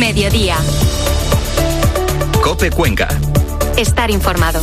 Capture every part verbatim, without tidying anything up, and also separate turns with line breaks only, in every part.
Mediodía.
COPE Cuenca.
Estar informado.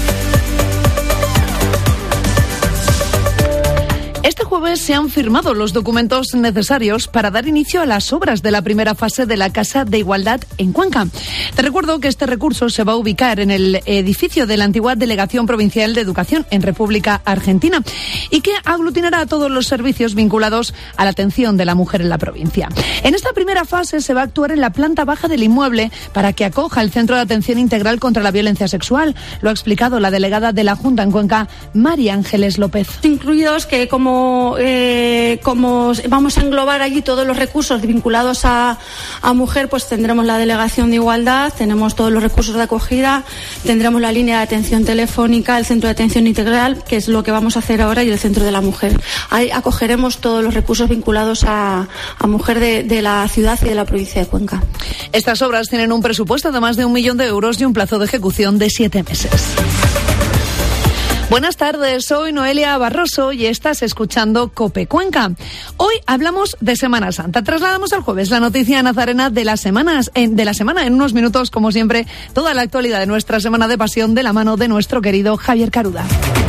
Este jueves se han firmado los documentos necesarios para dar inicio a las obras de la primera fase de la Casa de Igualdad en Cuenca. Te recuerdo que este recurso se va a ubicar en el edificio de la antigua Delegación Provincial de Educación en República Argentina y que aglutinará a todos los servicios vinculados a la atención de la mujer en la provincia. En esta primera fase se va a actuar en la planta baja del inmueble para que acoja el Centro de Atención Integral contra la Violencia Sexual. Lo ha explicado la delegada de la Junta en Cuenca, María Ángeles López.
Incluidos que como Eh, como vamos a englobar allí todos los recursos vinculados a, a mujer, pues tendremos la delegación de igualdad, tenemos todos los recursos de acogida, tendremos la línea de atención telefónica, el centro de atención integral, que es lo que vamos a hacer ahora, y el centro de la mujer. Ahí acogeremos todos los recursos vinculados a, a mujer de, de la ciudad y de la provincia de Cuenca.
Estas obras tienen un presupuesto de más de un millón de euros y un plazo de ejecución de siete meses. Buenas tardes, soy Noelia Barroso y estás escuchando COPE Cuenca. Hoy hablamos de Semana Santa. Trasladamos al jueves la noticia nazarena de las semanas, en, de la semana. En unos minutos, como siempre, toda la actualidad de nuestra Semana de Pasión de la mano de nuestro querido Javier Caruda.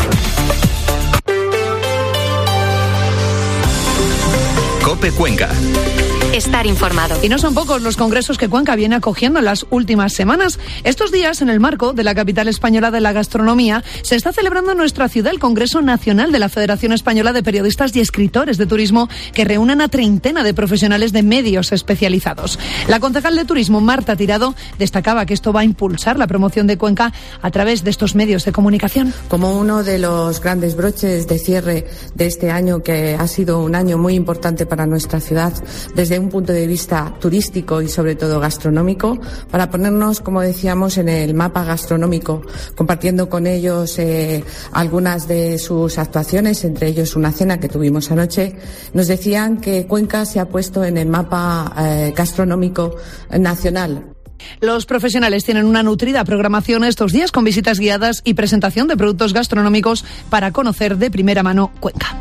COPE Cuenca.
Estar informado.
Y no son pocos los congresos que Cuenca viene acogiendo en las últimas semanas. Estos días, en el marco de la capital española de la gastronomía, se está celebrando en nuestra ciudad el Congreso Nacional de la Federación Española de Periodistas y Escritores de Turismo, que reúnen a treintena de profesionales de medios especializados. La concejal de Turismo, Marta Tirado, destacaba que esto va a impulsar la promoción de Cuenca a través de estos medios de comunicación.
Como uno de los grandes broches de cierre de este año, que ha sido un año muy importante para nuestra ciudad, desde un punto de vista turístico y sobre todo gastronómico, para ponernos, como decíamos, en el mapa gastronómico, compartiendo con ellos eh, algunas de sus actuaciones, entre ellos una cena que tuvimos anoche. Nos decían que Cuenca se ha puesto en el mapa eh, gastronómico nacional.
Los profesionales tienen una nutrida programación estos días con visitas guiadas y presentación de productos gastronómicos para conocer de primera mano Cuenca.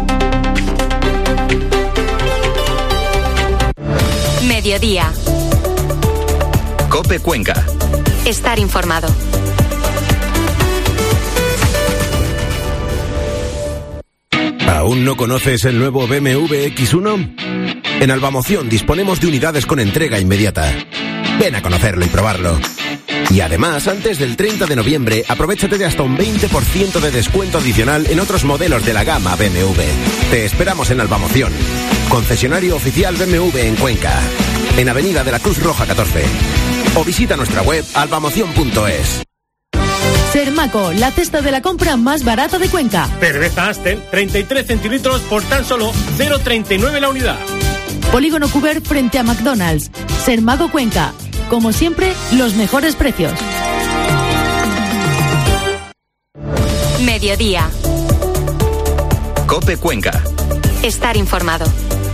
Mediodía.
COPE Cuenca.
Estar informado.
¿Aún no conoces el nuevo B M W equis uno? En Albamoción disponemos de unidades con entrega inmediata. Ven a conocerlo y probarlo. Y además, antes del treinta de noviembre, aprovéchate de hasta un veinte por ciento de descuento adicional en otros modelos de la gama B M W. Te esperamos en Albamoción, concesionario oficial B M W en Cuenca, en Avenida de la Cruz Roja catorce. O visita nuestra web albamoción punto es.
Sermaco, la cesta de la compra más barata de Cuenca.
Cerveza Astel, treinta y tres centilitros por tan solo cero coma treinta y nueve la unidad.
Polígono Cuber frente a McDonald's. Sermaco Cuenca. Como siempre, los mejores precios.
Mediodía.
COPE Cuenca.
Estar informado.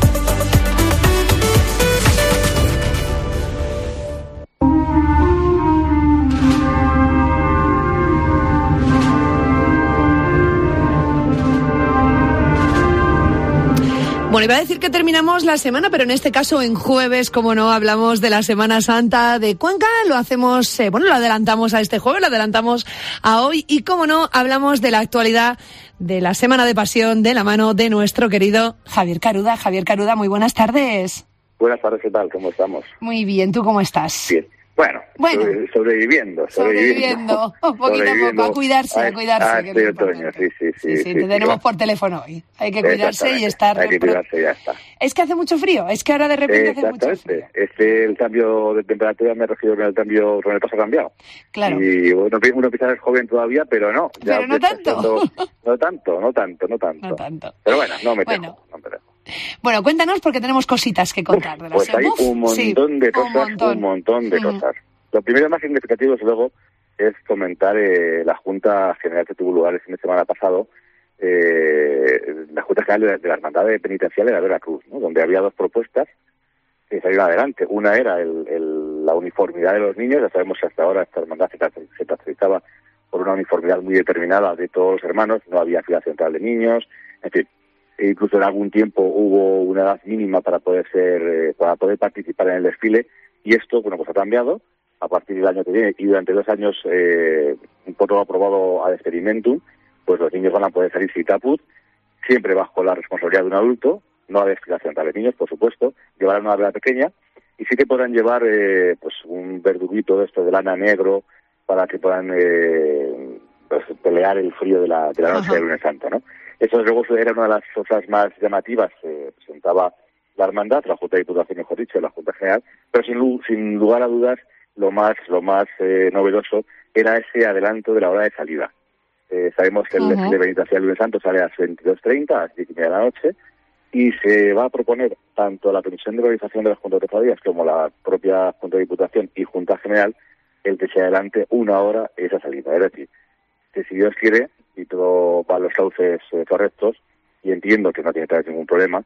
Bueno, iba a decir que terminamos la semana, pero en este caso en jueves, como no, hablamos de la Semana Santa de Cuenca, lo hacemos, eh, bueno, lo adelantamos a este jueves, lo adelantamos a hoy y, como no, hablamos de la actualidad de la Semana de Pasión de la mano de nuestro querido Javier Caruda. Javier Caruda, muy buenas tardes.
Buenas tardes, ¿qué tal? ¿Cómo estamos?
Muy bien, ¿tú cómo estás?
Bien. Bueno,
bueno
sobreviviendo, sobreviviendo.
Sobreviviendo, un poquito a poco, a cuidarse, a cuidarse.
Ah, este otoño, sí, sí, sí.
Sí, sí, sí te sí, tenemos sí, por teléfono hoy. Hay que cuidarse y estar...
Hay que cuidarse y ya está.
Es que hace mucho frío, es que ahora de repente hace mucho frío.
Es que el cambio de temperatura me refiero con el cambio, con el paso cambiado.
Claro.
Y bueno, uno empieza a ser joven todavía, pero no. Ya
pero no tanto.
Siendo, no tanto, no tanto, no tanto.
No tanto.
Pero bueno, no me
bueno.
dejo, no me dejo.
Bueno, cuéntanos porque tenemos cositas que contar.
Uf,
de la
pues hay
Uf,
un montón
sí,
de cosas,
un montón,
un montón de
uh-huh.
cosas. Lo primero más significativo, desde luego, es comentar eh, la Junta General que tuvo lugar el fin de semana pasado, eh, la Junta General de la, de la Hermandad Penitenciaria de Veracruz, ¿no? Donde había dos propuestas que salieron adelante. Una era el, el, la uniformidad de los niños. Ya sabemos que hasta ahora esta hermandad se, se caracterizaba por una uniformidad muy determinada de todos los hermanos, no había fila central de niños, en fin. E incluso en algún tiempo hubo una edad mínima para poder ser, eh, para poder participar en el desfile, Y esto, bueno, pues ha cambiado a partir del año que viene y durante dos años eh, un protocolo aprobado ad experimentum, pues los niños van a poder salir sin caput, siempre bajo la responsabilidad de un adulto, no hay explicación para los niños, por supuesto, llevarán una vela pequeña y sí que podrán llevar eh, pues un verduguito de esto de lana negro para que puedan eh, pues, pelear el frío de la, de la noche del lunes santo, ¿no? Eso luego era una de las cosas más llamativas que presentaba la hermandad, la Junta de Diputación, mejor dicho, la Junta General, pero sin, sin lugar a dudas lo más lo más eh, novedoso era ese adelanto de la hora de salida. Eh, sabemos que el uh-huh. desfile penitencial del lunes santo sale a las veintidós treinta, a las diez y media de la noche, y se va a proponer tanto la Comisión de Organización de las Juntas de Cofradías como la propia Junta de Diputación y Junta General el que se adelante una hora esa salida. Es decir, que si Dios quiere y todo va a los cauces eh, correctos, y entiendo que no tiene que haber ningún problema,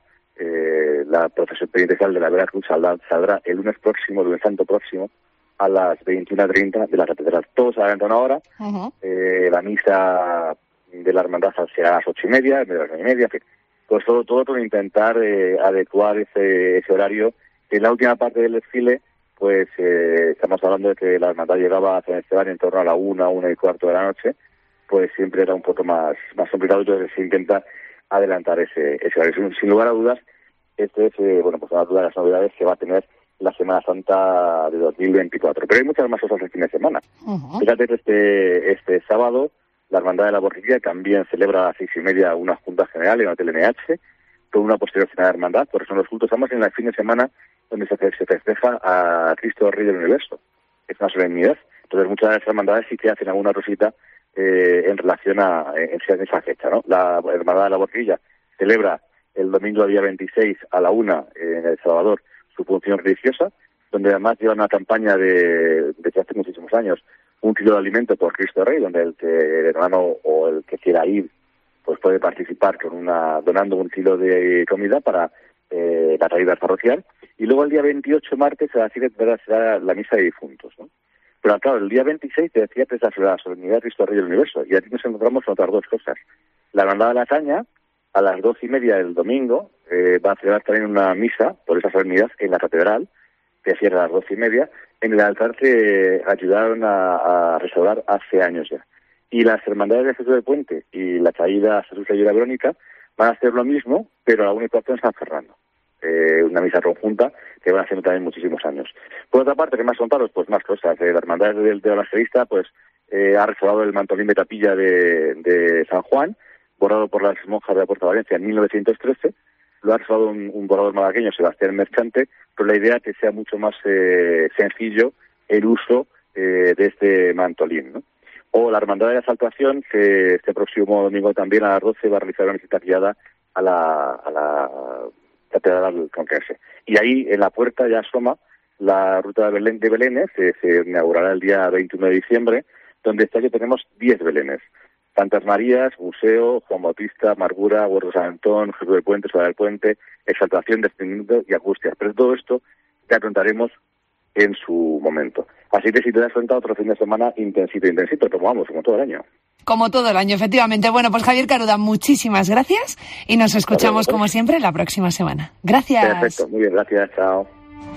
eh, la procesión penitencial de la Veracruz saldrá, saldrá el lunes próximo, el lunes santo próximo, a las veintiuna treinta de la catedral. Todo se adelanta una hora, uh-huh. eh, la misa de la hermandad será a las ocho y media, de las nueve y media, en fin. Pues todo, todo por intentar eh, adecuar ese, ese horario. En la última parte del desfile, pues eh, estamos hablando de que la hermandad llegaba a San Esteban en torno a la una, una y cuarto de la noche, pues siempre era un poco más, más complicado, entonces se intenta adelantar ese, ese horario. Sin, sin lugar a dudas, este es, eh, bueno, pues una de las novedades que va a tener la Semana Santa de dos mil veinticuatro. Pero hay muchas más cosas el fin de semana. Uh-huh. Fíjate que este, este sábado la Hermandad de la Borriquilla también celebra a las seis y media una Junta General en Hotel N H, con una posterior cena de hermandad, porque son los cultos. Estamos en el fin de semana donde se, se festeja a Cristo Rey del Universo. Es una solemnidad. Entonces muchas de las hermandades sí que hacen alguna rosita eh, en relación a en, en esa fecha, ¿no? La Hermandad de la Borriquilla celebra el domingo día veintiséis a la una eh, en El Salvador su función religiosa, donde además lleva una campaña de desde hace muchísimos años, un kilo de alimento por Cristo Rey, donde el, que, el hermano o el que quiera ir pues puede participar con una donando un kilo de comida para eh, la caridad parroquial. Y luego el día veintiocho, martes, a las siete será la misa de difuntos, ¿no? Pero claro, el día veintiséis te decía que es la solemnidad de Cristo Rey del Universo, y aquí nos encontramos con otras dos cosas. La Hermandad de la Caña, a las doce y media del domingo, eh, va a celebrar también una misa por esa solemnidad en la catedral, que cierra a las doce y media, en el altar que ayudaron a, a restaurar hace años ya. Y las hermandades de Jesús del Puente y la caída Jesús y la Verónica van a hacer lo mismo, pero a la una y cuarto en San Fernando. Eh, una misa conjunta que van haciendo también muchísimos años. Por otra parte, ¿qué más contaros? Pues más cosas. Eh, la hermandad del de Evangelista pues eh, ha restaurado el mantolín de capilla de, de San Juan, borrado por las monjas de la Puerta de Valencia en mil novecientos trece. Lo ha restaurado un, un borrador malagueño, Sebastián Merchante, pero la idea es que sea mucho más eh, sencillo el uso eh, de este mantolín, ¿no? O la Hermandad de la Saltación, que este próximo domingo también a las doce va a realizar una visita guiada a la, a la Catedral Conquense. Y ahí, en la puerta, ya asoma la ruta de Belén de Belénes, que se inaugurará el día veintiuno de diciembre, donde este año tenemos diez Belénes. Santas Marías, Museo, Juan Bautista, Amargura, Huerto San Antón, Jesús del Puente, Soledad del Puente, Exaltación, Descendimiento y Angustias. Pero todo esto ya contaremos en su momento. Así que si te das cuenta, otro fin de semana intensito, intensito, como vamos, como todo el año.
Como todo el año, efectivamente. Bueno, pues Javier Caruda, muchísimas gracias y nos escuchamos como siempre la próxima semana. Gracias.
Perfecto, muy bien, gracias, chao.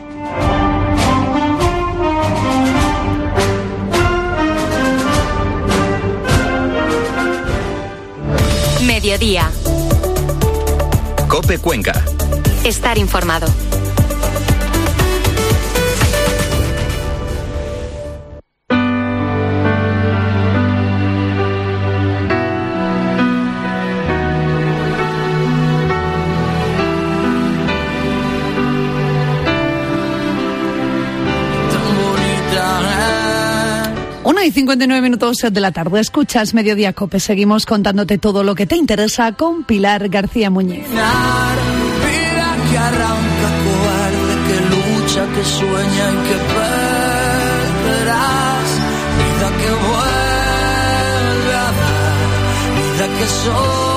Mediodía.
COPE Cuenca.
Estar informado.
una y cincuenta y nueve minutos de la tarde. Escuchas Mediodía COPE. Seguimos contándote todo lo que te interesa con Pilar García Muñiz.
Vida que arranca, cobarde, que lucha, que sueña y que perderás. Vida que vuelve a dar, vida que soy.